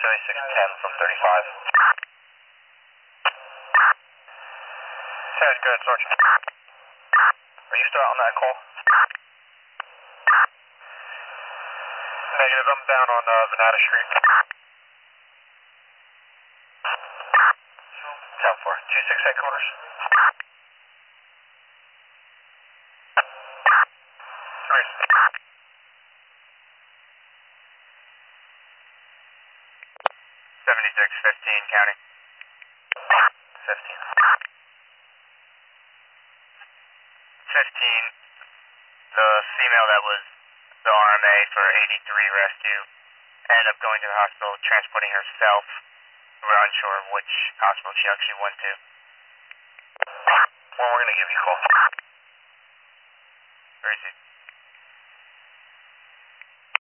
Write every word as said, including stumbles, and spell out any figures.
seventy-six ten from thirty-five. Sounds good, Sergeant. Are you still out on that call? Negative, I'm down on uh, Venata Street. ten four, two six headquarters. seventy-six fifteen, county. fifteen. fifteen, the female that was the R M A for eighty-three rescue ended up going to the hospital, transporting herself. We're unsure of which hospital she actually went to. Well, we're going to give you a call. Where is he?